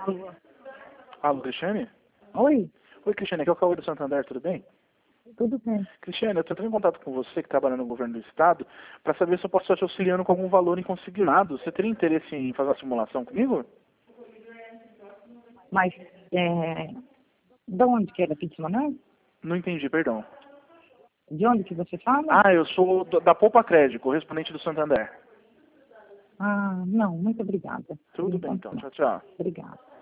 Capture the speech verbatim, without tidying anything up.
Alô? Alô, Cristiane? Oi, Oi, Cristiane, aqui é o Cauê do Santander, tudo bem? tudo bem. Cristiane, eu estou entrando em contato com você que trabalha no governo do estado para saber se eu posso estar te auxiliando com algum valor em consignado. Você teria interesse em fazer a simulação comigo? Mas, é, de onde que é daqui de Manaus? Não entendi, perdão. De onde que você fala? Ah, eu sou do- da Poupa Crédito, correspondente do Santander. Ah, não, muito obrigada. Por Tudo bem, enquanto então. não. Tchau, tchau. Obrigada.